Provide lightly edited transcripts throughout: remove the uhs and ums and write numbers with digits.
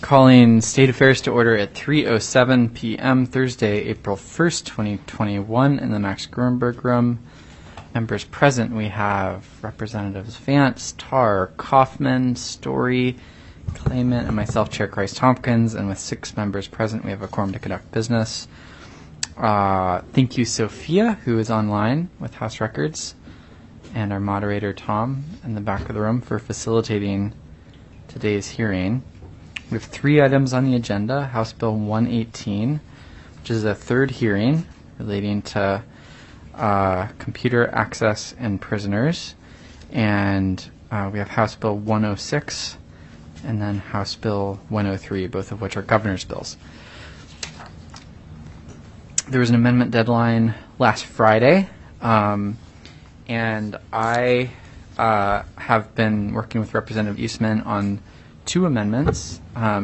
Calling State Affairs to order at 3:07 p.m. Thursday, April 1st, 2021 in the Max Gruenberg Room. Members present, we have Representatives Vance, Tarr, Kaufman, Story, Claimant, and myself, Chair Christ Tompkins. And with 6 members present, we have a quorum to conduct business. Thank you, Sophia, who is online with House Records, and our moderator, Tom, in the back of the room for facilitating today's hearing. We have 3 items on the agenda. House Bill 118, which is a third hearing relating to computer access in prisoners. And we have House Bill 106 and then House Bill 103, both of which are governor's bills. There was an amendment deadline last Friday, and I have been working with Representative Eastman on 2 amendments,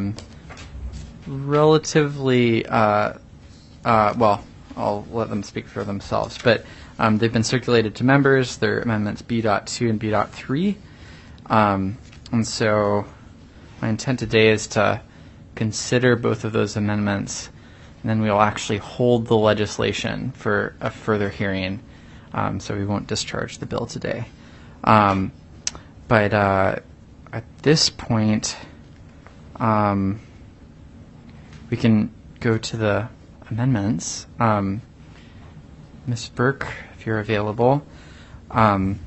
relatively, well, I'll let them speak for themselves, but they've been circulated to members. They're amendments B.2 and B.3. And so my intent today is to consider both of those amendments, and then we will actually hold the legislation for a further hearing, so we won't discharge the bill today. But at this point, we can go to the amendments. Ms. Burke, if you're available. And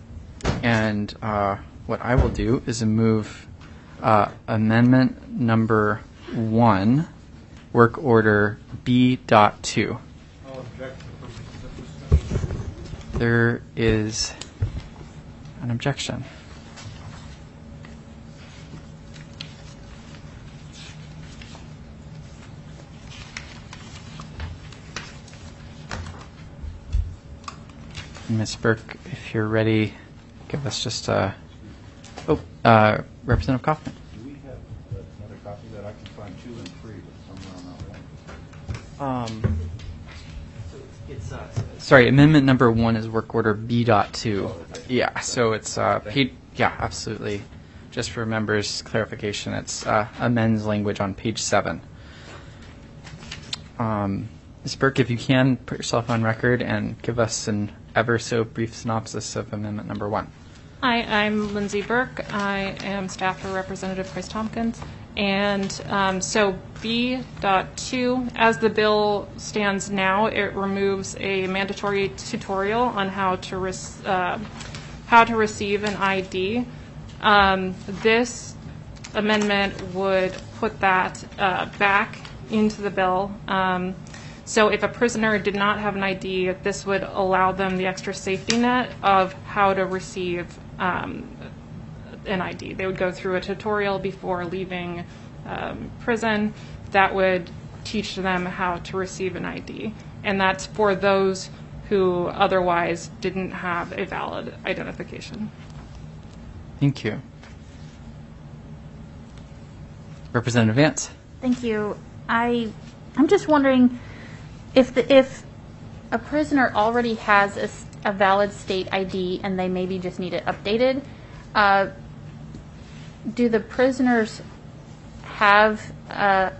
what I will do is move amendment number 1, work order B.2. There is an objection. Ms. Burke, if you're ready, give us just a... Representative Kaufman. Do we have another copy that I can find 2 and 3, but somewhere on that one? It's sorry, amendment number 1 is work order B.2. Yeah, so it's page, yeah, absolutely. Just for members' clarification, it's amends language on page 7. Ms. Burke, if you can, put yourself on record and give us an ever so brief synopsis of amendment number 1. Hi, I'm Lindsay Burke. I am staff for Representative Christ Tompkins. And so B.2, as the bill stands now, it removes a mandatory tutorial on how to receive an ID. This amendment would put that back into the bill. So if a prisoner did not have an ID, this would allow them the extra safety net of how to receive an ID. They would go through a tutorial before leaving prison that would teach them how to receive an ID. And that's for those who otherwise didn't have a valid identification. Thank you. Representative Vance. Thank you. I'm just wondering if a prisoner already has a valid state ID and they maybe just need it updated, do the prisoners have a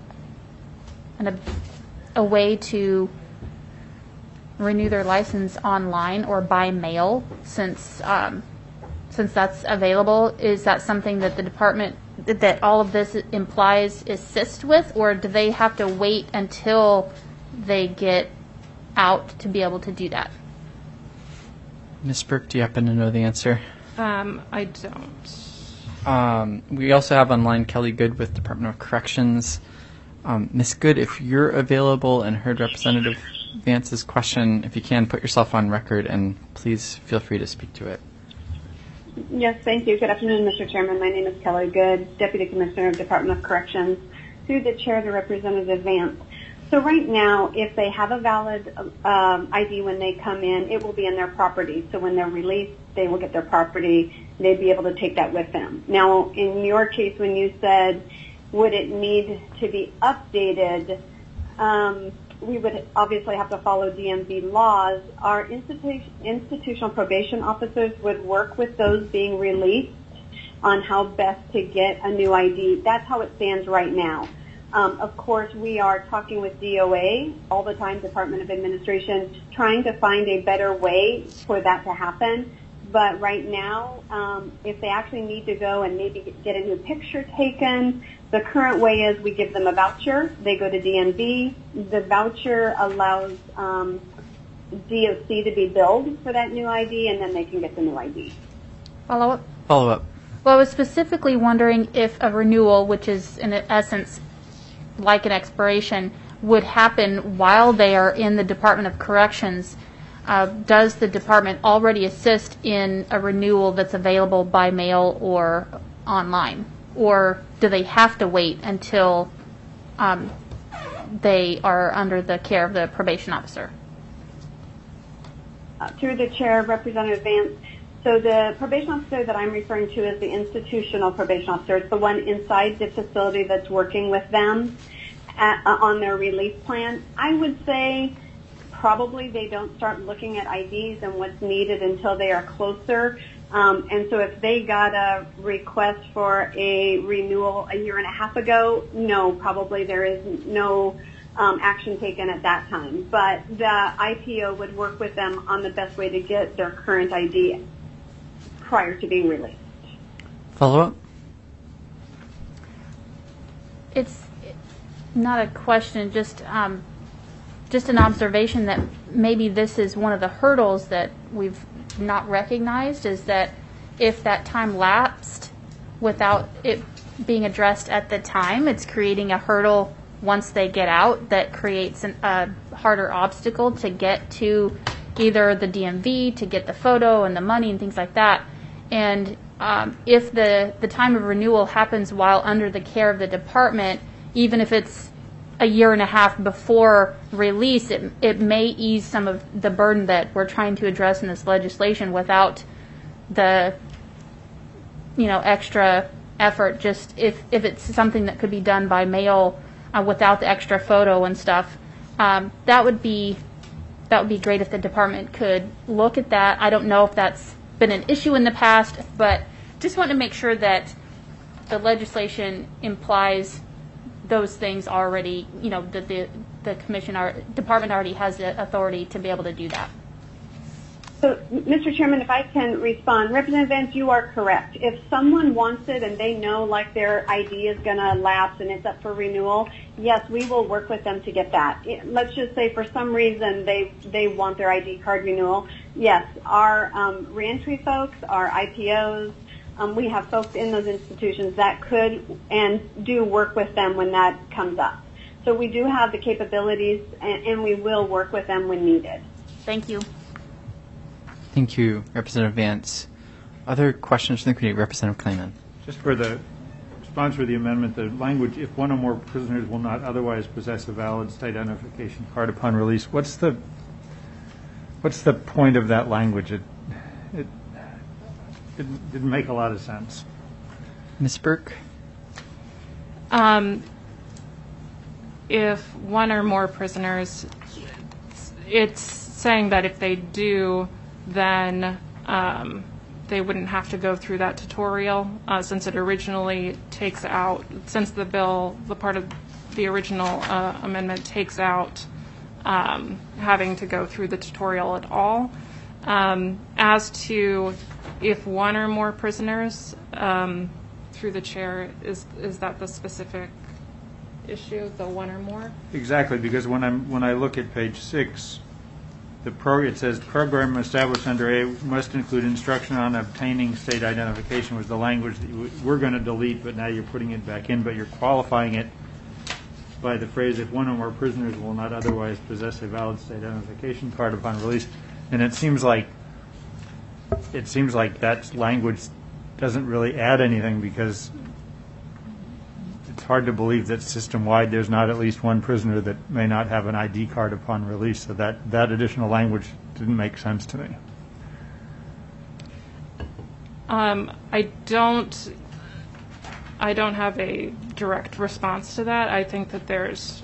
way to renew their license online or by mail since that's available? Is that something that the department, that all of this implies, assist with, or do they have to wait until they get out to be able to do that? Ms. Burke, do you happen to know the answer? I don't. We also have online Kelly Good with Department of Corrections. Ms. Good, if you're available and heard Representative Vance's question, if you can, put yourself on record and please feel free to speak to it. Yes, thank you. Good afternoon, Mr. Chairman. My name is Kelly Good, Deputy Commissioner of Department of Corrections, through the chair to Representative Vance. So right now, if they have a valid ID when they come in, it will be in their property. So when they're released, they will get their property. They'd be able to take that with them. Now, in your case, when you said, would it need to be updated, we would obviously have to follow DMV laws. Our institutional probation officers would work with those being released on how best to get a new ID. That's how it stands right now. Of course, we are talking with DOA all the time, Department of Administration, trying to find a better way for that to happen. But right now, if they actually need to go and maybe get a new picture taken, the current way is we give them a voucher. They go to DMV. The voucher allows DOC to be billed for that new ID, and then they can get the new ID. Follow up? Follow up. Well, I was specifically wondering if a renewal, which is in essence like an expiration, would happen while they are in the Department of Corrections. Does the department already assist in a renewal that's available by mail or online? Or do they have to wait until they are under the care of the probation officer? Through the chair, Representative Vance. So the probation officer that I'm referring to is the institutional probation officer. It's the one inside the facility that's working with them on their release plan. I would say probably they don't start looking at IDs and what's needed until they are closer. And so if they got a request for a renewal a year and a half ago, no, probably there is no action taken at that time. But the IPO would work with them on the best way to get their current ID prior to being released. Follow up. It's not a question, just an observation that maybe this is one of the hurdles that we've not recognized, is that if that time lapsed without it being addressed at the time, it's creating a hurdle once they get out that creates a harder obstacle to get to either the DMV, to get the photo and the money and things like that. And if the time of renewal happens while under the care of the department, even if it's a year and a half before release, it may ease some of the burden that we're trying to address in this legislation without the extra effort. Just if it's something that could be done by mail without the extra photo and stuff, that would be great if the department could look at that. I don't know if that's been an issue in the past, but just want to make sure that the legislation implies those things already, that the commission or department already has the authority to be able to do that. So, Mr. Chairman, if I can respond, Representative Vance, you are correct. If someone wants it and they know like their ID is going to lapse and it's up for renewal, yes, we will work with them to get that. Let's just say for some reason they want their ID card renewal. Yes, our reentry folks, our IPOs, we have folks in those institutions that could and do work with them when that comes up. So we do have the capabilities, and we will work with them when needed. Thank you. Thank you, Representative Vance. Other questions from the committee? Representative Kleiman. Just for the sponsor of the amendment, the language, if one or more prisoners will not otherwise possess a valid state identification card upon release, what's the point of that language? It didn't make a lot of sense. Ms. Burke? If one or more prisoners, it's saying that if they do, then they wouldn't have to go through that tutorial, since it originally takes out, since the bill, the part of the original amendment takes out having to go through the tutorial at all. As to if one or more prisoners, through the chair, is that the specific issue, the one or more? Exactly, because when I look at page 6, it says program established under A must include instruction on obtaining state identification, was the language that we're going to delete, but now you're putting it back in, but you're qualifying it by the phrase if one or more prisoners will not otherwise possess a valid state identification card upon release. And it seems like that language doesn't really add anything, because it's hard to believe that system-wide there's not at least one prisoner that may not have an ID card upon release. So that additional language didn't make sense to me. I don't have a direct response to that. I think that there's,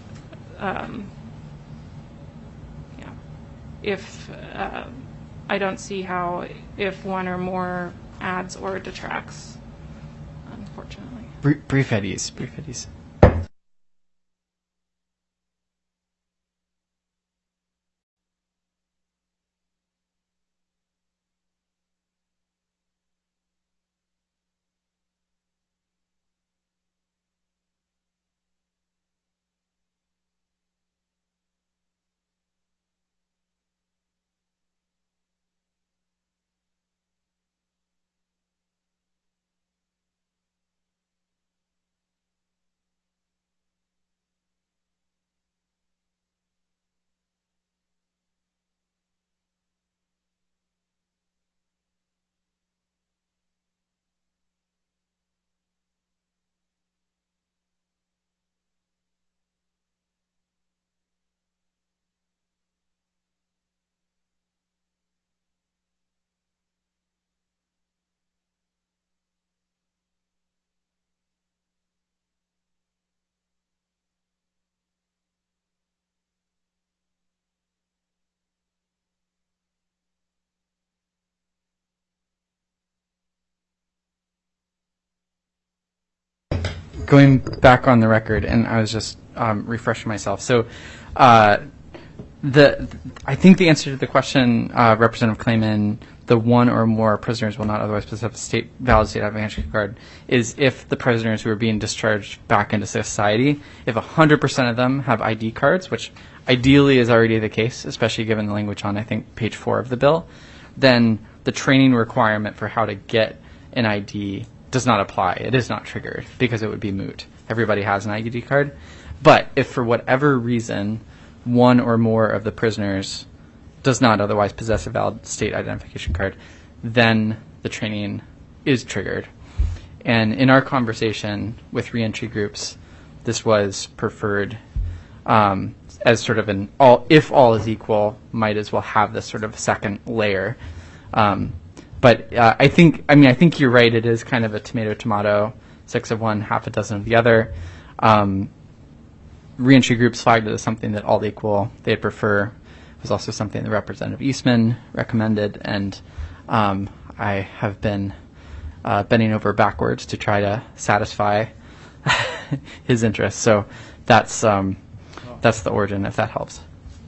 I don't see how if one or more adds or detracts Brief at ease. Brief at ease. Going back on the record, and I was just refreshing myself. So, I think the answer to the question, Representative Clayman, the one or more prisoners will not otherwise possess a valid state identification card, is if the prisoners who are being discharged back into society, if 100% of them have ID cards, which ideally is already the case, especially given the language on, I think, page 4 of the bill, then the training requirement for how to get an ID does not apply. It is not triggered because it would be moot. Everybody has an ID card. But if for whatever reason one or more of the prisoners does not otherwise possess a valid state identification card, then the training is triggered. And in our conversation with reentry groups, this was preferred as sort of an if all is equal, might as well have this sort of second layer. But I think you're right. It is kind of a tomato, 6 of one, half a dozen of the other. Reentry groups flagged it as something that all equal they'd prefer. It was also something that Representative Eastman recommended, and I have been bending over backwards to try to satisfy his interests. So that's the origin, if that helps.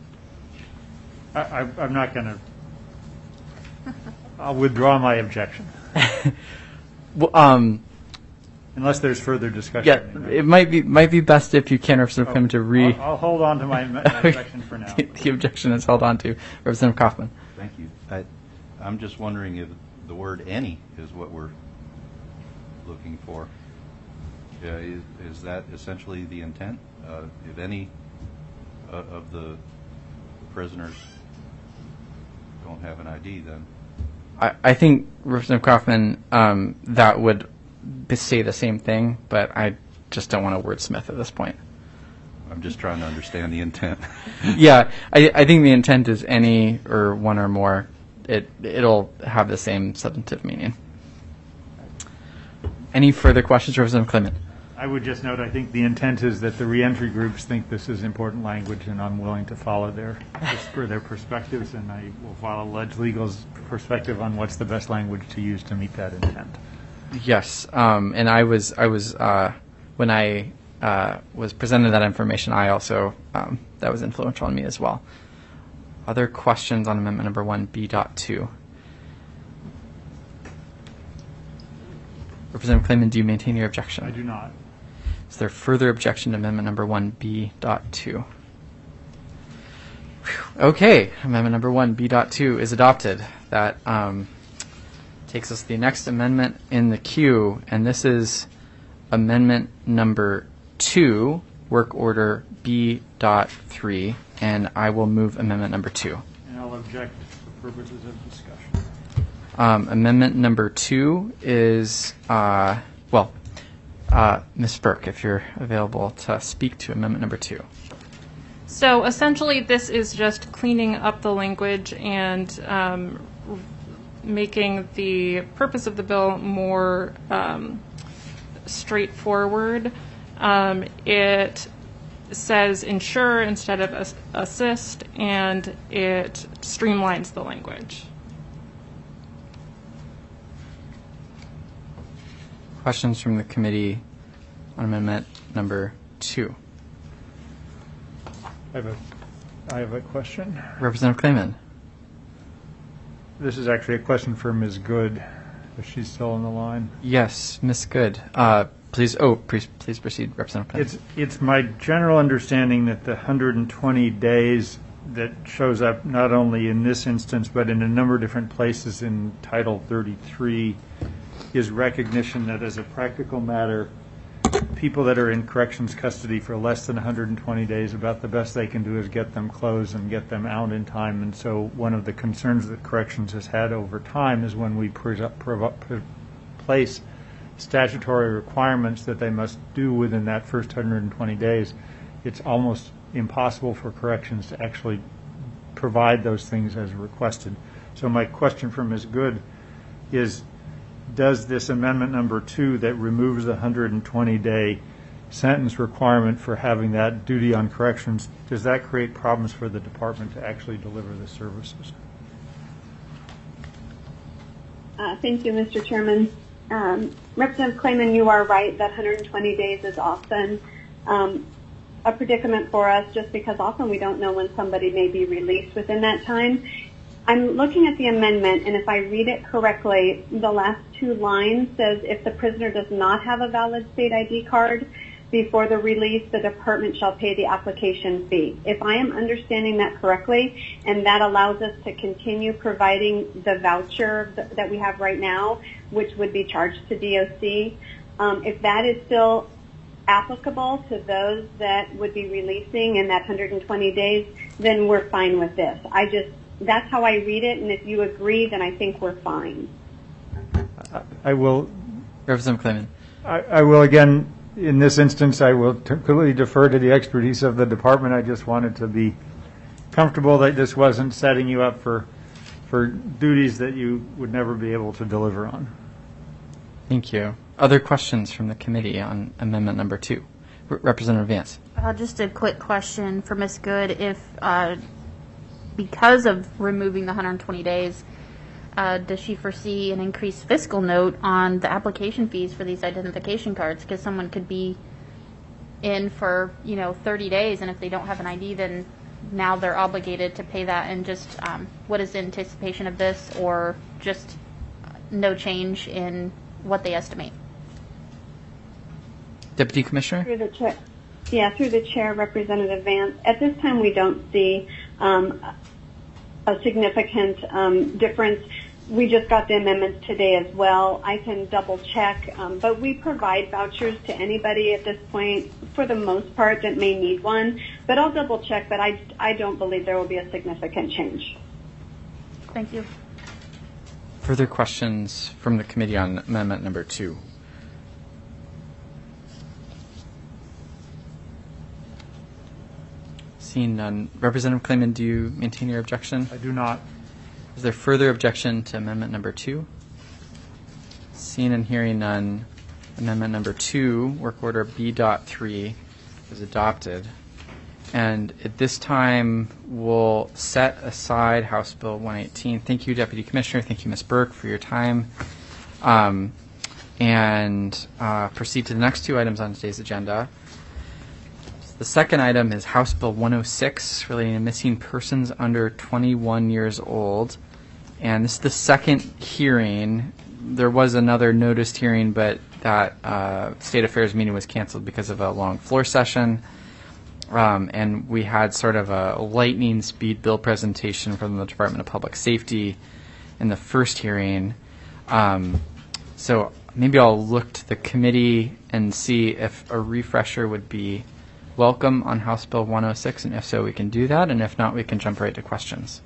I'm not going to. I'll withdraw my objection. Well, unless there's further discussion. Yeah, it might be best if you can, Representative Clayman, to I'll hold on to my objection for now. The objection is held on to. Representative Kaufman. Thank you. I'm just wondering if the word any is what we're looking for. Is that essentially the intent? If any of the prisoners don't have an ID, then? I think, Representative Kaufman, that would say the same thing, but I just don't want to wordsmith at this point. I'm just trying to understand the intent. Yeah, I think the intent is any or one or more. It'll have the same substantive meaning. Any further questions, Representative Clayman? I would just note, I think the intent is that the reentry groups think this is important language, and I'm willing to follow their perspectives, and I will follow Ledge Legal's perspective on what's the best language to use to meet that intent. Yes, and I was when I was presented that information, I also that was influential on me as well. Other questions on amendment number 1B.2? Representative Clayman, do you maintain your objection? I do not. Is there further objection to amendment number 1B.2? Okay, amendment number 1B.2 is adopted. That takes us to the next amendment in the queue, and this is amendment number 2, work order B.3, and I will move amendment number 2. And I'll object for purposes of discussion. Amendment number 2 is, Ms. Burke, if you're available to speak to amendment number 2. So essentially, this is just cleaning up the language and making the purpose of the bill more straightforward. It says ensure instead of assist, and it streamlines the language. Questions from the committee on amendment number 2? I have a question. Representative Clayman. This is actually a question for Ms. Good, if she's still on the line. Yes, Ms. Good. Please proceed, Representative Clayman. It's my general understanding that the 120 days that shows up not only in this instance but in a number of different places in Title 33 is recognition that as a practical matter, people that are in corrections custody for less than 120 days, about the best they can do is get them closed and get them out in time. And so one of the concerns that corrections has had over time is when we place statutory requirements that they must do within that first 120 days, it's almost impossible for corrections to actually provide those things as requested. So my question for Ms. Good is, does this amendment number 2 that removes the 120-day sentence requirement for having that duty on corrections, does that create problems for the department to actually deliver the services? Thank you, Mr. Chairman. Representative Clayman, you are right that 120 days is often a predicament for us, just because often we don't know when somebody may be released within that time. I'm looking at the amendment, and if I read it correctly, the last 2 lines says if the prisoner does not have a valid state ID card before the release, the department shall pay the application fee. If I am understanding that correctly, and that allows us to continue providing the voucher that we have right now, which would be charged to DOC, if that is still applicable to those that would be releasing in that 120 days, then we're fine with this. That's how I read it, and if you agree, then I think we're fine. I will, Representative Clayman. I will again, in this instance, I will completely defer to the expertise of the department. I just wanted to be comfortable that this wasn't setting you up for duties that you would never be able to deliver on. Thank you. Other questions from the committee on amendment number 2? Representative Vance. Just a quick question for Ms. Good. If because of removing the 120 days, does she foresee an increased fiscal note on the application fees for these identification cards? Because someone could be in for 30 days, and if they don't have an ID, then now they're obligated to pay that. And just what is the anticipation of this, or just no change in what they estimate? Deputy Commissioner? Through the chair. Yeah, through the chair, Representative Vance. At this time, we don't see a significant difference. We just got the amendments today as well. I can double check, but we provide vouchers to anybody at this point, for the most part, that may need one. But I'll double check, but I don't believe there will be a significant change. Thank you. Further questions from the committee on amendment number 2? Seeing none. Representative Clayman, do you maintain your objection? I do not. Is there further objection to amendment number 2? Seeing and hearing none, amendment number 2, work order B.3, is adopted. And at this time, we'll set aside House Bill 118. Thank you, Deputy Commissioner. Thank you, Ms. Burke, for your time. And proceed to the next 2 items on today's agenda. The second item is House Bill 106, relating to missing persons under 21 years old. And this is the second hearing. There was another noticed hearing, but that State Affairs meeting was canceled because of a long floor session. And we had sort of a lightning speed bill presentation from the Department of Public Safety in the first hearing. So maybe I'll look to the committee and see if a refresher would be welcome on House Bill 106, and if so, we can do that, and if not, we can jump right to questions.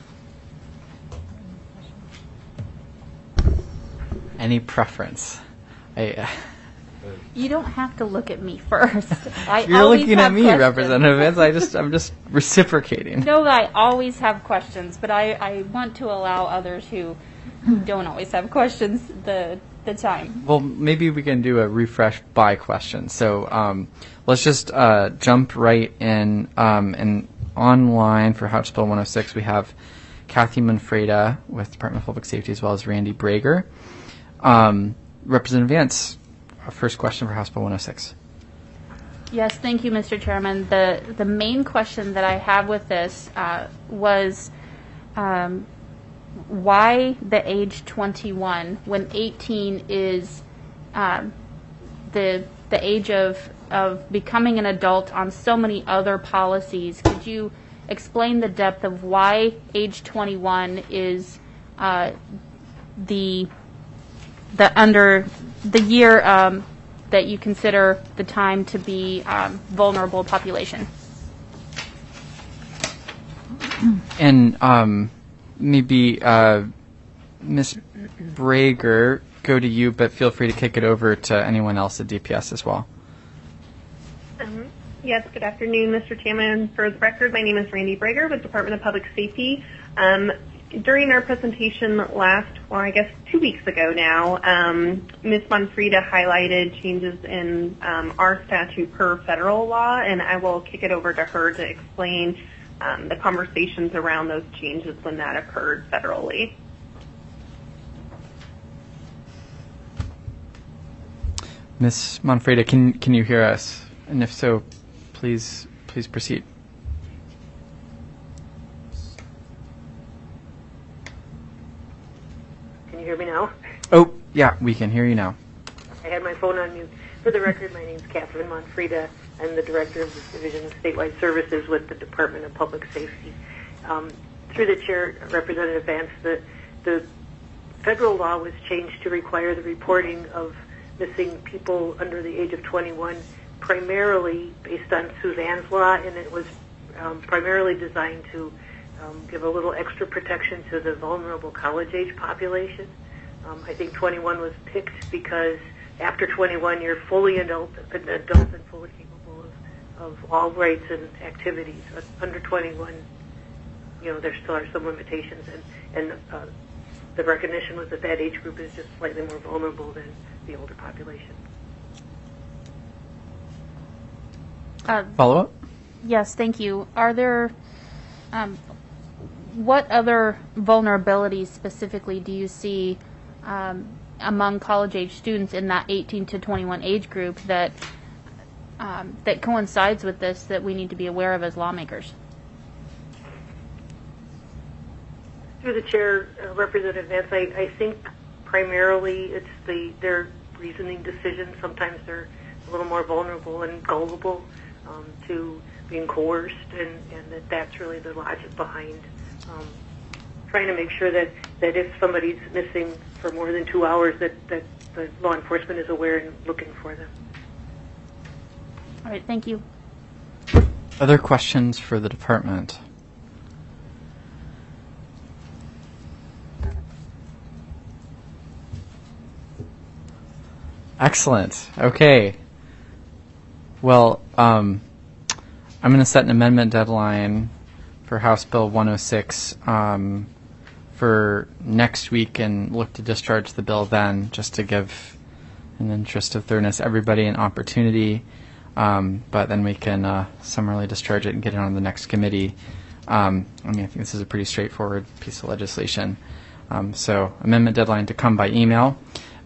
Any preference? You don't have to look at me first. You're looking at me, Representative Vance. I'm just reciprocating. No, I always have questions, but I want to allow others who don't always have questions the time. Well, maybe we can do a refresh by question. So let's just jump right in. And online for House Bill 106, we have Kathy Manfreda with Department of Public Safety, as well as Randy Brager. Representative Vance, our first question for House Bill 106. Yes, thank you, Mr. Chairman. The main question that I have with this was why the age 21 when 18 is the age of becoming an adult on so many other policies. Could you explain the depth of why age 21 is the under the year that you consider the time to be vulnerable population? And maybe Ms. Brager, go to you, but feel free to kick it over to anyone else at DPS as well. Yes, good afternoon, Mr. Chairman. For the record, my name is Randy Brager with Department of Public Safety. During our presentation I guess 2 weeks ago now, Ms. Monfrida highlighted changes in our statute per federal law, and I will kick it over to her to explain the conversations around those changes when that occurred federally. Ms. Monfrida, can you hear us? And if so, please proceed. Can you hear me now? Oh, yeah, we can hear you now. I had my phone on mute. For the record, my name is Catherine Monfrida. I'm the Director of the Division of Statewide Services with the Department of Public Safety. Through the Chair, Representative Vance, the federal law was changed to require the reporting of missing people under the age of 21, primarily based on Suzanne's law, and it was primarily designed to give a little extra protection to the vulnerable college-age population. I think 21 was picked because after 21, you're fully adult and fully capable of all rights and activities. But under 21, there still are some limitations, and the recognition was that age group is just slightly more vulnerable than the older population. Follow up? Yes, thank you. Are there, what other vulnerabilities specifically do you see among college-age students in that 18 to 21 age group that coincides with this that we need to be aware of as lawmakers? Through the Chair, Representative Vance, I think primarily it's their reasoning decisions. Sometimes they're a little more vulnerable and gullible to being coerced, and that's really the logic behind trying to make sure that if somebody's missing for more than 2 hours, that the law enforcement is aware and looking for them. All right, thank you. Other questions for the department? Excellent. Okay. Well, I'm going to set an amendment deadline for House Bill 106 for next week and look to discharge the bill then, just to give, in the interest of fairness, everybody an opportunity. But then we can summarily discharge it and get it on the next committee. I think this is a pretty straightforward piece of legislation. So amendment deadline to come by email.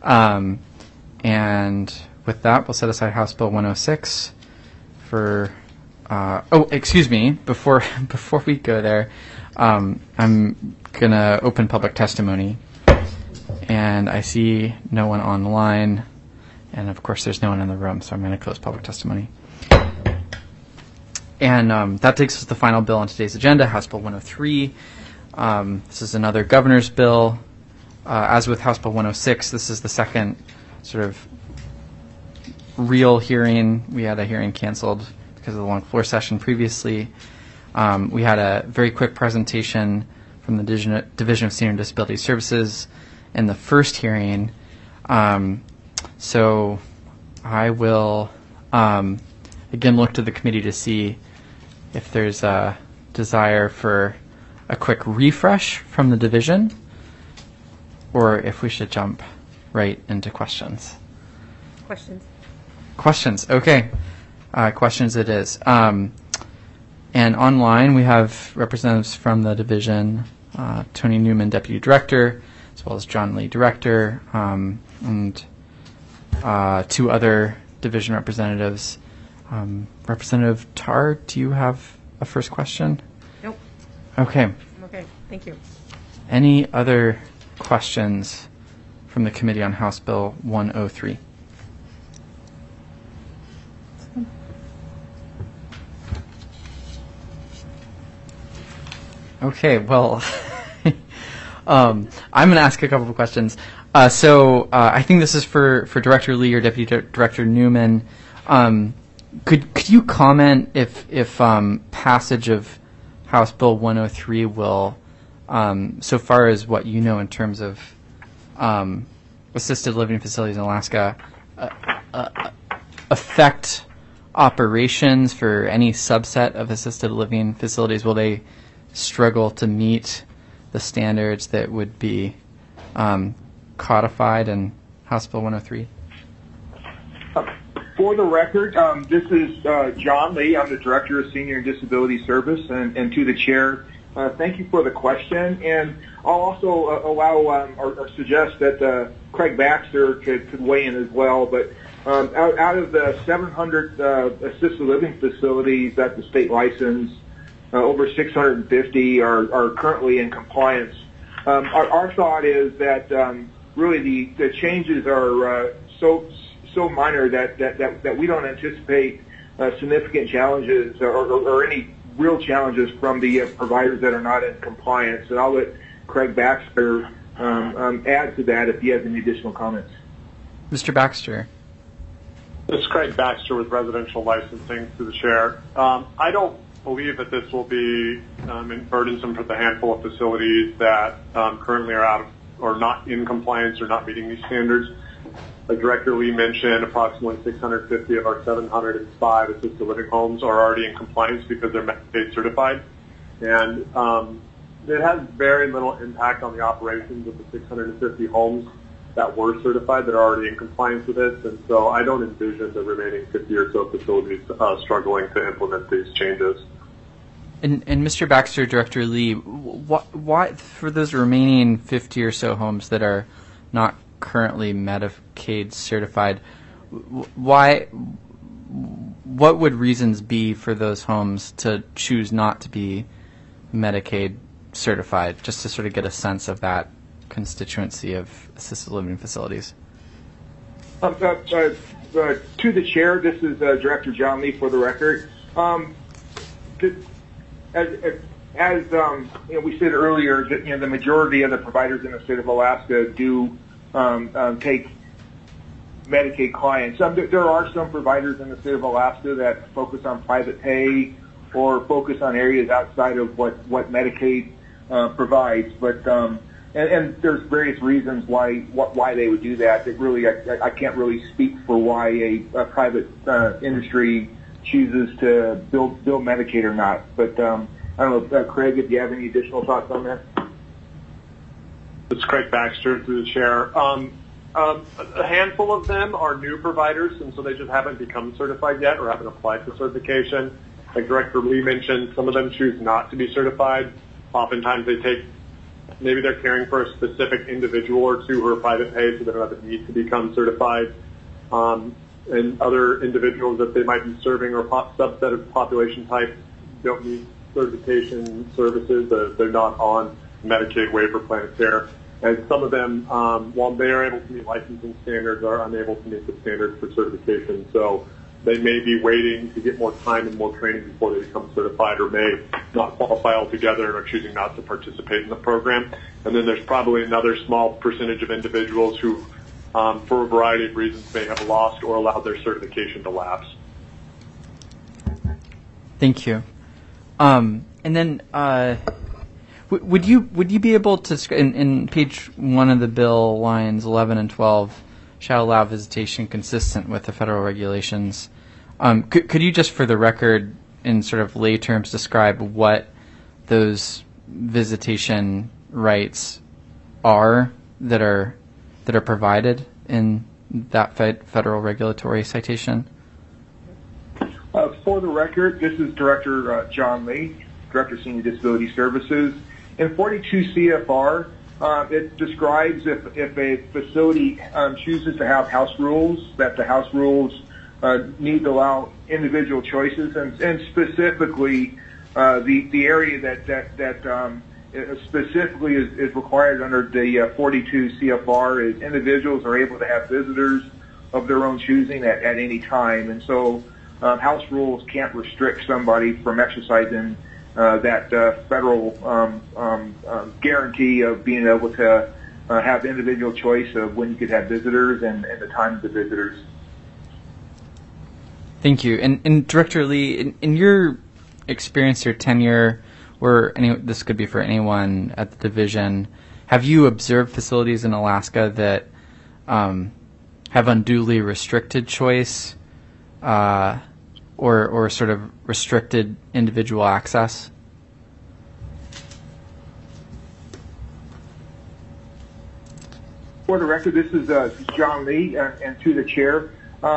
And with that, we'll set aside House Bill 106 for, excuse me, before we go there, I'm going to open public testimony. And I see no one online. And of course, there's no one in the room, so I'm going to close public testimony. And that takes us to the final bill on today's agenda, House Bill 103. This is another governor's bill. As with House Bill 106, this is the second sort of real hearing. We had a hearing canceled because of the long floor session previously. We had a very quick presentation from the Division of Senior Disability Services in the first hearing. So I will, again, look to the committee to see if there's a desire for a quick refresh from the division, or if we should jump right into questions. Questions, okay. Questions it is. And online we have representatives from the division, Tony Newman, Deputy Director, as well as John Lee, Director, and two other division representatives, Representative Tarr, do you have a first question? Nope. Okay. Okay. Thank you. Any other questions from the Committee on House Bill 103? Okay, well, I'm going to ask a couple of questions. I think this is for Director Lee or Deputy Director Newman. Could you comment if passage of House Bill 103 will, so far as what you know in terms of assisted living facilities in Alaska, affect operations for any subset of assisted living facilities? Will they struggle to meet the standards that would be codified in House Bill 103? For the record, this is John Lee. I'm the Director of Senior and Disability Service, and to the Chair, thank you for the question. And I'll also allow or suggest that Craig Baxter could weigh in as well. But out of the 700 assisted living facilities that the state licensed, over 650 are currently in compliance. Our thought is that really the changes are so minor that we don't anticipate significant challenges or any real challenges from the providers that are not in compliance. And I'll let Craig Baxter add to that if he has any additional comments. Mr. Baxter. This is Craig Baxter with Residential Licensing, to the Chair. I don't believe that this will be burdensome for the handful of facilities that currently are out of or not in compliance or not meeting these standards. Like Director Lee mentioned, approximately 650 of our 705 assisted living homes are already in compliance because they're Medicaid certified. And it has very little impact on the operations of the 650 homes that were certified that are already in compliance with this. And so I don't envision the remaining 50 or so facilities struggling to implement these changes. And Mr. Baxter, Director Lee, why for those remaining 50 or so homes that are not currently Medicaid certified, what would reasons be for those homes to choose not to be Medicaid certified, just to sort of get a sense of that constituency of assisted living facilities? To the Chair, this is Director John Lee for the record. As we said earlier, the majority of the providers in the state of Alaska do take Medicaid clients. There are some providers in the state of Alaska that focus on private pay or focus on areas outside of what Medicaid provides. But and there's various reasons why they would do that. That really I can't really speak for why a private industry chooses to build Medicaid or not. But I don't know, Craig, if you have any additional thoughts on that. This is Craig Baxter, through the Chair. A handful of them are new providers, and so they just haven't become certified yet or haven't applied for certification. Like Director Lee mentioned, some of them choose not to be certified. Oftentimes maybe they're caring for a specific individual or two who are private pay, so they don't have a need to become certified. And other individuals that they might be serving or subset of population type don't need certification services. They're not on Medicaid waiver plan of care. And some of them, while they are able to meet licensing standards, are unable to meet the standards for certification. So they may be waiting to get more time and more training before they become certified, or may not qualify altogether and are choosing not to participate in the program. And then there's probably another small percentage of individuals who, for a variety of reasons, may have lost or allowed their certification to lapse. Thank you. And then would you be able to, in page 1 of the bill, lines 11 and 12, shall allow visitation consistent with the federal regulations. Could you just, for the record, in sort of lay terms, describe what those visitation rights are that are provided in that federal regulatory citation? For the record, this is Director John Lee, Director of Senior Disability Services. In 42 CFR, it describes if a facility chooses to have house rules, that the house rules need to allow individual choices, and specifically the area that specifically is required under the 42 CFR is individuals are able to have visitors of their own choosing at any time, and so House rules can't restrict somebody from exercising that federal guarantee of being able to have individual choice of when you could have visitors and the time of the visitors. Thank you. And Director Lee, in your experience or tenure, or this could be for anyone at the division, have you observed facilities in Alaska that have unduly restricted choice or sort of restricted individual access? For the record, this is John Lee, and to the chair.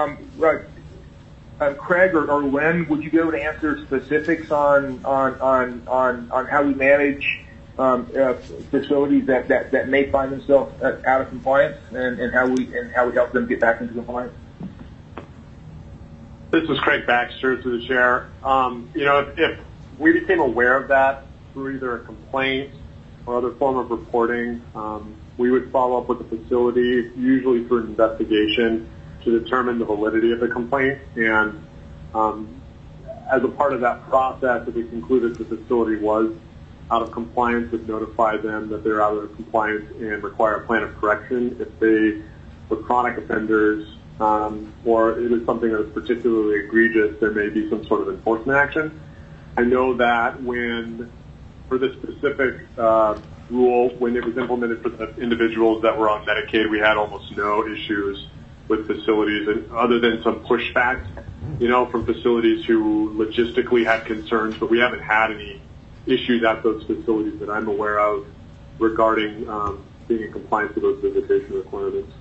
Craig or Lynn, would you be able to answer specifics on how we manage facilities that may find themselves out of compliance, and how we help them get back into compliance? This is Craig Baxter, to the chair. If we became aware of that through either a complaint or other form of reporting, we would follow up with the facility, usually through an investigation, to determine the validity of the complaint. And as a part of that process, if we concluded the facility was out of compliance, would notify them that they're out of compliance and require a plan of correction. If they were chronic offenders, or it was something that was particularly egregious, there may be some sort of enforcement action. I know that for this specific rule, when it was implemented for the individuals that were on Medicaid, we had almost no issues with facilities, and other than some pushback, from facilities who logistically had concerns, but we haven't had any issues at those facilities that I'm aware of regarding being in compliance with those visitation requirements.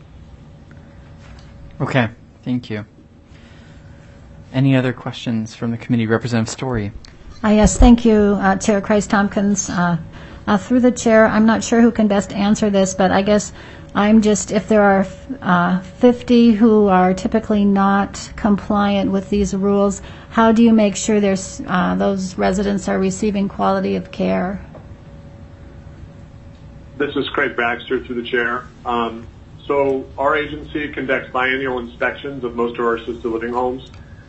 Okay, thank you. Any other questions from the committee? Representative Story. Yes, thank you, Chair Christ-Tompkins. Through the chair, I'm not sure who can best answer this, but I guess if there are 50 who are typically not compliant with these rules, how do you make sure those residents are receiving quality of care? This is Craig Baxter, through the chair. So our agency conducts biannual inspections of most of our assisted living homes.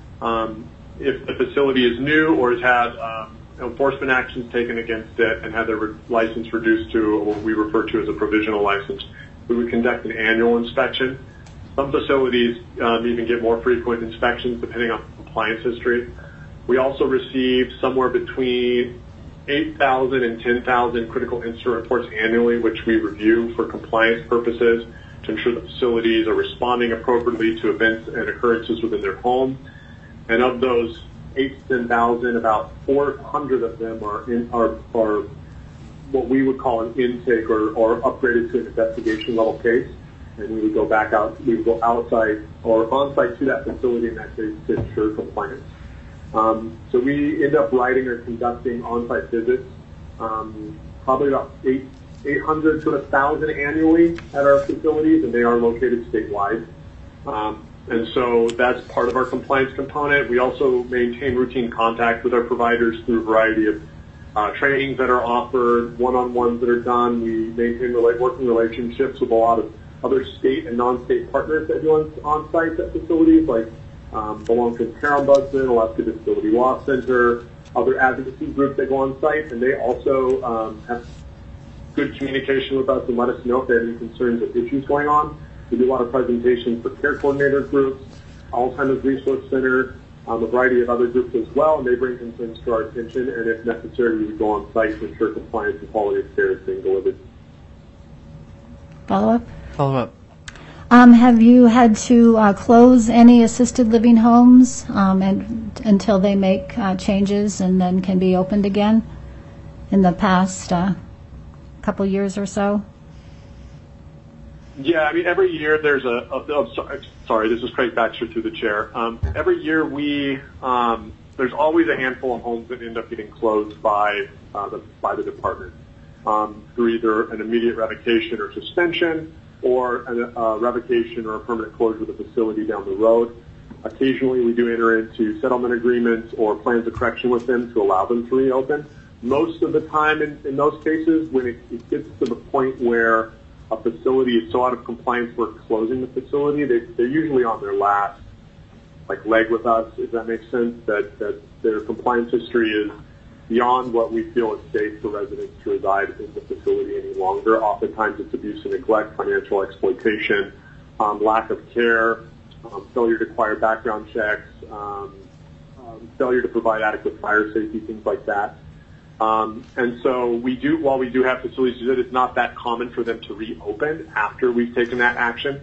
If the facility is new or has had enforcement actions taken against it and had their license reduced to what we refer to as a provisional license, we would conduct an annual inspection. Some facilities even get more frequent inspections depending on compliance history. We also receive somewhere between 8,000 and 10,000 critical incident reports annually, which we review for compliance purposes to ensure the facilities are responding appropriately to events and occurrences within their home. And of those 8,000 to 10,000, about 400 of them are what we would call an intake or upgraded to an investigation level case. And we would go outside or on-site to that facility in that case to ensure compliance. So we end up writing or conducting on-site visits, probably about 800 to 1,000 annually at our facilities, and they are located statewide. And so that's part of our compliance component. We also maintain routine contact with our providers through a variety of trainings that are offered, one-on-ones that are done. We maintain working relationships with a lot of other state and non-state partners that do on-site at facilities, like the Long-Term Care Ombudsman, Alaska Disability Law Center, other advocacy groups that go on-site, and they also have good communication with us and let us know if they have any concerns or issues going on. We do a lot of presentations for care coordinator groups, Alzheimer's Resource Center, a variety of other groups as well, and they bring concerns to our attention, and if necessary, we would go on site to ensure compliance and quality of care is being delivered. Follow-up? Follow-up. Have you had to close any assisted living homes until they make changes and then can be opened again in the past couple years or so? Yeah, I mean, every year there's sorry, this is Craig Baxter, through the chair. Every year there's always a handful of homes that end up getting closed by the department through either an immediate revocation or suspension, or a revocation or a permanent closure of the facility down the road. Occasionally, we do enter into settlement agreements or plans of correction with them to allow them to reopen. Most of the time in those cases, when it gets to the point where a facility is so out of compliance we're closing the facility, they're usually on their last leg with us, if that makes sense, that their compliance history is beyond what we feel is safe for residents to reside in the facility any longer. Oftentimes it's abuse and neglect, financial exploitation, lack of care, failure to acquire background checks, failure to provide adequate fire safety, things like that. And so while we do have facilities do that, it's not that common for them to reopen after we've taken that action.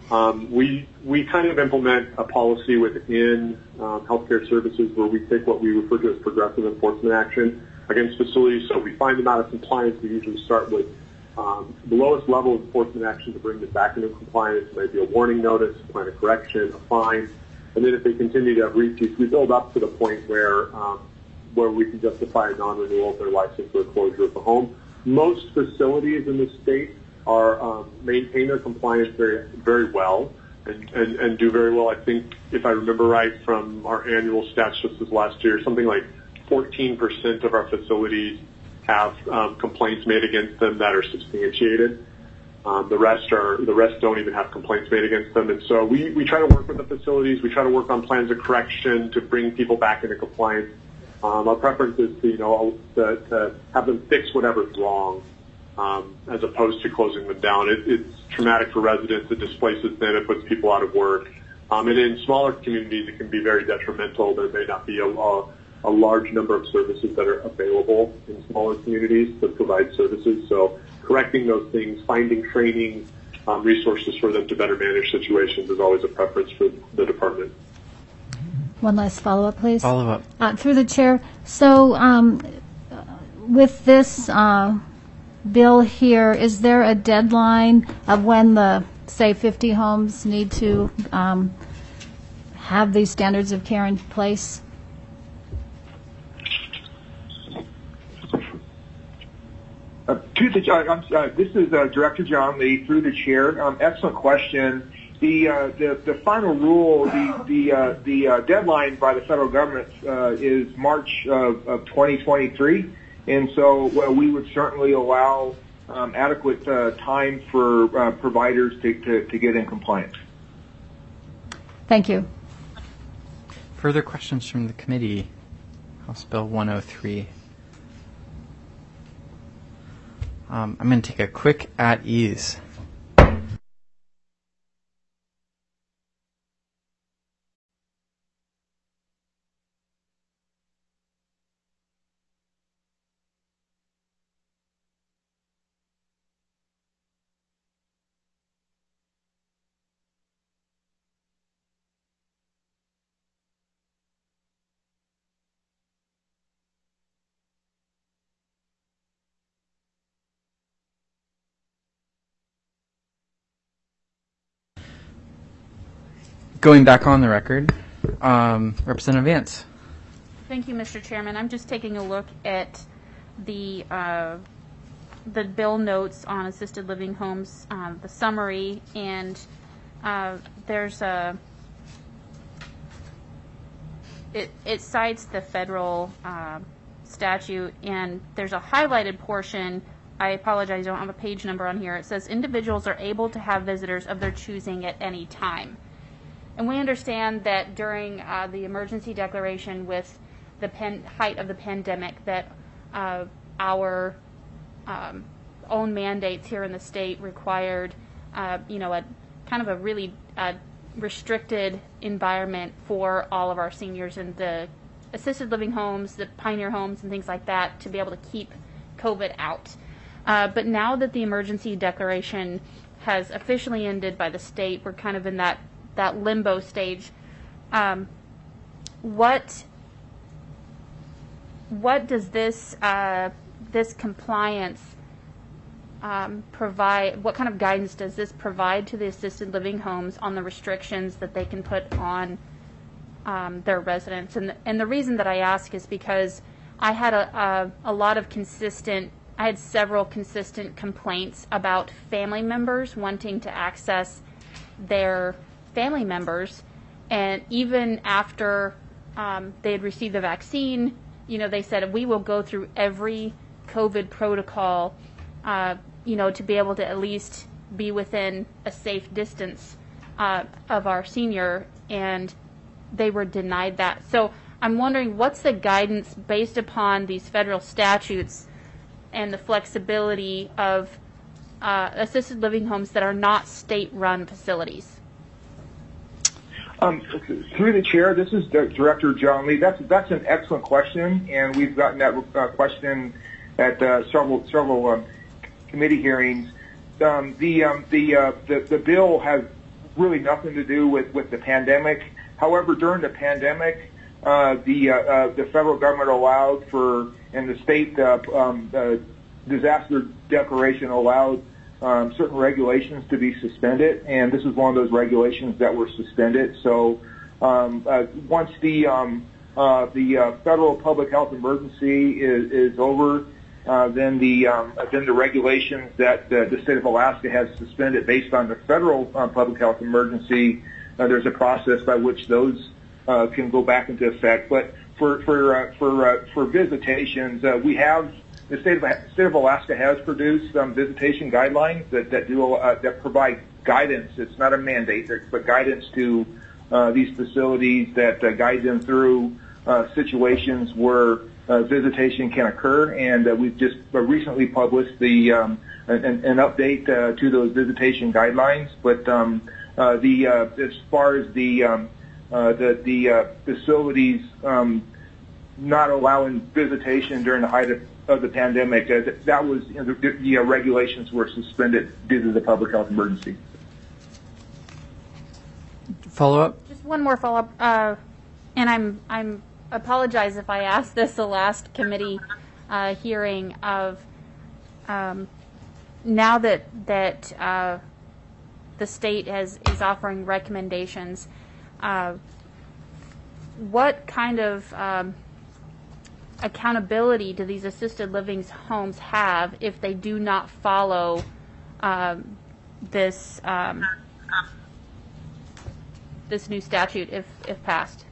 We kind of implement a policy within healthcare services where we take what we refer to as progressive enforcement action against facilities. So if we find them out of compliance, we usually start with the lowest level of enforcement action to bring them back into compliance. It might be a warning notice, a plan of correction, a fine. And then if they continue to have repeats, we build up to the point where we can justify a non-renewal of their license or closure of the home. Most facilities in the state are maintain their compliance very, very well and do very well. I think, if I remember right from our annual stats just this last year, something like 14% of our facilities have complaints made against them that are substantiated. The rest don't even have complaints made against them. And so we try to work with the facilities. We try to work on plans of correction to bring people back into compliance. Our preference is to have them fix whatever's wrong, as opposed to closing them down. It's traumatic for residents. It displaces them. It puts people out of work. And in smaller communities, it can be very detrimental. There may not be a large number of services that are available in smaller communities to provide services. So correcting those things, finding training, resources for them to better manage situations is always a preference for the department. One last follow-up, please. Follow-up. Through the chair. So with this bill here, is there a deadline of when the, say, 50 homes need to have these standards of care in place? This is Director John Lee, through the chair. Excellent question. The final rule, the deadline by the federal government is March of 2023, and so we would certainly allow adequate time for providers to get in compliance. Thank you. Further questions from the committee? House Bill 103. I'm going to take a quick at ease. Going back on the record, Representative Vance. Thank you, Mr. Chairman. I'm just taking a look at the bill notes on assisted living homes, the summary, and there's it cites the federal statute, and there's a highlighted portion. I apologize, I don't have a page number on here. It says individuals are able to have visitors of their choosing at any time. And we understand that during the emergency declaration with the height of the pandemic that our own mandates here in the state required, a kind of a really restricted environment for all of our seniors in the assisted living homes, the pioneer homes and things like that to be able to keep COVID out. But now that the emergency declaration has officially ended by the state, we're kind of in that limbo stage. What does this compliance provide? What kind of guidance does this provide to the assisted living homes on the restrictions that they can put on their residents? And the reason that I ask is because I had I had several consistent complaints about family members wanting to access their family members And even after they had received the vaccine, they said, we will go through every COVID protocol, to be able to at least be within a safe distance of our senior, and they were denied that. So I'm wondering, what's the guidance based upon these federal statutes and the flexibility of assisted living homes that are not state-run facilities? Through the chair, this is Director John Lee. That's an excellent question, and we've gotten that question at several committee hearings. The bill has really nothing to do with the pandemic. However, during the pandemic, the federal government allowed for, and the state disaster declaration allowed certain regulations to be suspended, and this is one of those regulations that were suspended. So once the federal public health emergency is over, then the regulations that the state of Alaska has suspended based on the federal public health emergency, there's a process by which those can go back into effect. But for visitations, we have. The state of Alaska has produced some visitation guidelines that provide guidance. It's not a mandate, but guidance to these facilities that guide them through situations where visitation can occur. And we've just recently published an update to those visitation guidelines. But as far as the facilities not allowing visitation during the height of the pandemic, that was the regulations were suspended due to the public health emergency. Follow up? Just one more follow up, and I'm apologize if I asked this the last committee hearing of now that the state is offering recommendations. What kind of accountability do these assisted living homes have if they do not follow this new statute if passed?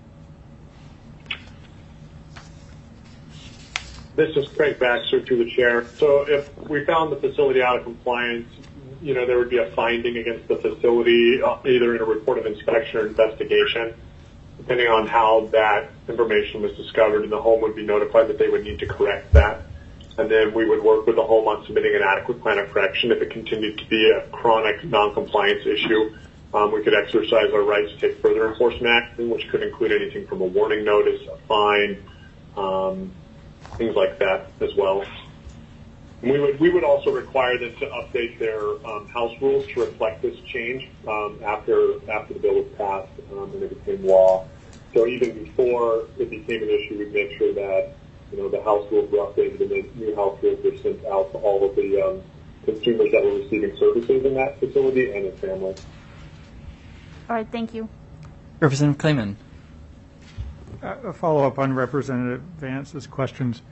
This is Craig Baxter, through the chair. So if we found the facility out of compliance, there would be a finding against the facility, either in a report of inspection or investigation. Depending on how that information was discovered, and the home would be notified that they would need to correct that. And then we would work with the home on submitting an adequate plan of correction. If it continued to be a chronic noncompliance issue, we could exercise our rights to take further enforcement action, which could include anything from a warning notice, a fine, things like that as well. And we would also require them to update their house rules to reflect this change after the bill was passed and it became law. So even before it became an issue, we'd make sure that the house rules were updated and the new house rules were sent out to all of the consumers that were receiving services in that facility and its family. All right, thank you. Representative Clayman. A follow-up on Representative Vance's questions.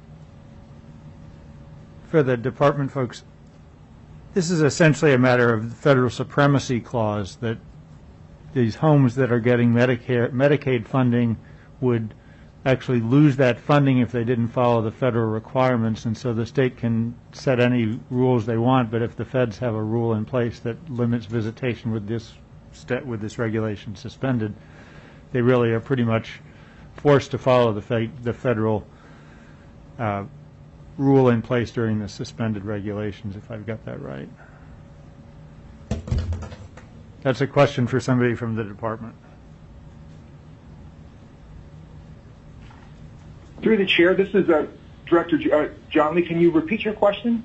For the department folks, this is essentially a matter of the federal supremacy clause that these homes that are getting Medicaid funding would actually lose that funding if they didn't follow the federal requirements, and so the state can set any rules they want, but if the feds have a rule in place that limits visitation with this regulation suspended, they really are pretty much forced to follow the federal rule in place during the suspended regulations, if I've got that right. That's a question for somebody from the department. Through the chair, this is Director John Lee. Can you repeat your question?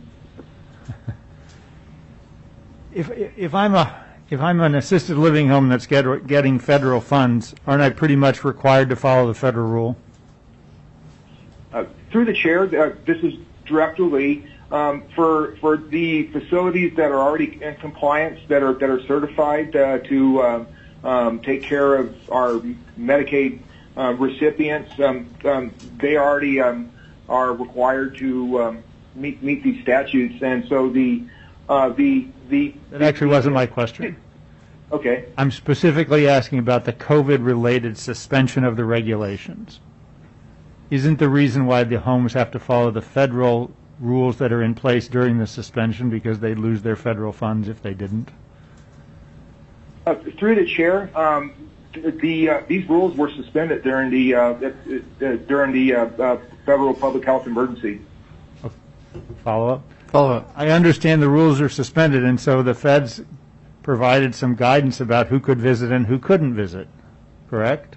If I'm an assisted living home that's getting federal funds, aren't I pretty much required to follow the federal rule? Through the chair, this is Director Lee. For the facilities that are already in compliance, that are certified to take care of our Medicaid recipients, they already are required to meet these statutes, and so that actually wasn't my question. Okay. I'm specifically asking about the COVID-related suspension of the regulations. Isn't the reason why the homes have to follow the federal rules that are in place during the suspension because they'd lose their federal funds if they didn't? Through the chair, these rules were suspended during the federal public health emergency. Follow up? Follow up. I understand the rules are suspended, and so the feds provided some guidance about who could visit and who couldn't visit, correct?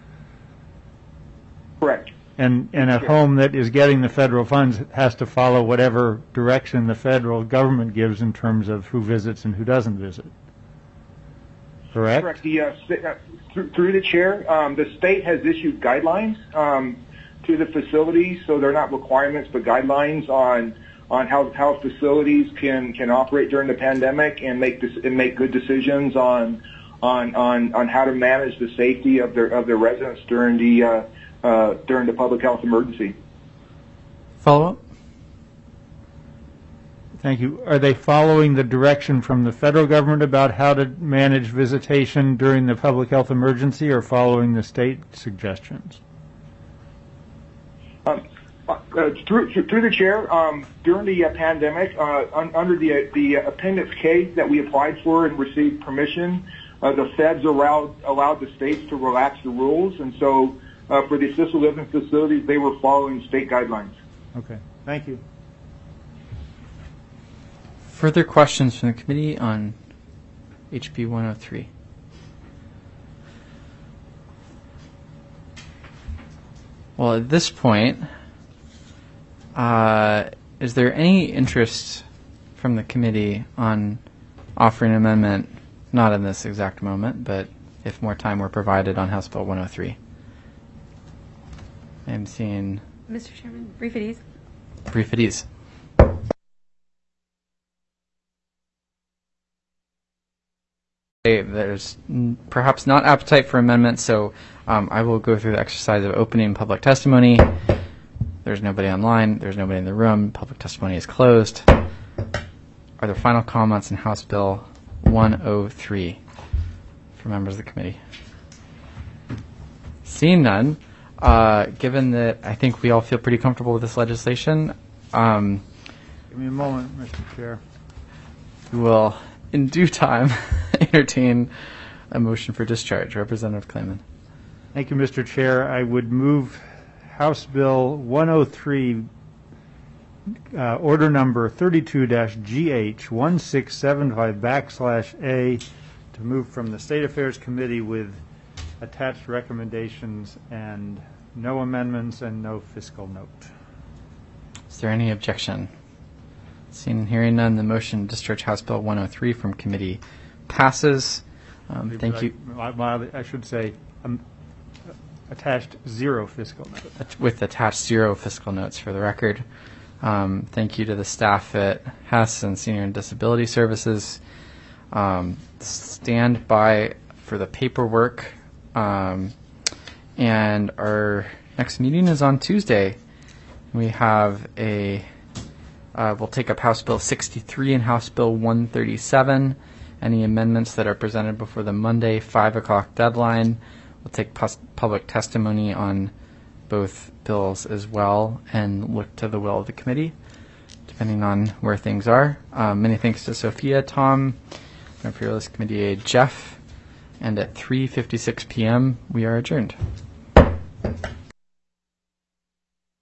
Correct. And a home that is getting the federal funds has to follow whatever direction the federal government gives in terms of who visits and who doesn't visit. Correct? Correct. Through the chair, the state has issued guidelines to the facilities, so they're not requirements but guidelines on how facilities can operate during the pandemic and make good decisions on how to manage the safety of their residents during the public health emergency. Follow up? Thank you. Are they following the direction from the federal government about how to manage visitation during the public health emergency, or following the state suggestions? Through the chair, during the pandemic, under the Appendix K that we applied for and received permission, the feds allowed the states to relax the rules, and so for the assisted living facilities, they were following state guidelines. Okay. Thank you. Further questions from the committee on HB 103? Well, at this point, is there any interest from the committee on offering an amendment, not in this exact moment, but if more time were provided on House Bill 103? I'm seeing... Mr. Chairman, brief at ease. Brief at ease. There's perhaps not appetite for amendment, so I will go through the exercise of opening public testimony. There's nobody online. There's nobody in the room. Public testimony is closed. Are there final comments on House Bill 103 for members of the committee? Seeing none, given that I think we all feel pretty comfortable with this legislation, give me a moment, Mr. Chair. We will, in due time, entertain a motion for discharge. Representative Clayman. Thank you, Mr. Chair. I would move House Bill 103, order number 32-GH1675/A, to move from the State Affairs Committee with attached recommendations and no amendments and no fiscal note. Is there any objection? Seeing and hearing none, the motion to discharge House Bill 103 from committee passes. Thank you. I should say attached zero fiscal note. With attached zero fiscal notes for the record. Thank you to the staff at HES and Senior and Disability Services. Stand by for the paperwork. And our next meeting is on Tuesday. We have we'll take up House Bill 63 and House Bill 137. Any amendments that are presented before the Monday 5 o'clock deadline. We'll take public testimony on both bills as well and look to the will of the committee, depending on where things are. Many thanks to Sophia, Tom, and Fearless Committee Aide Jeff. And at 3:56 p.m., we are adjourned.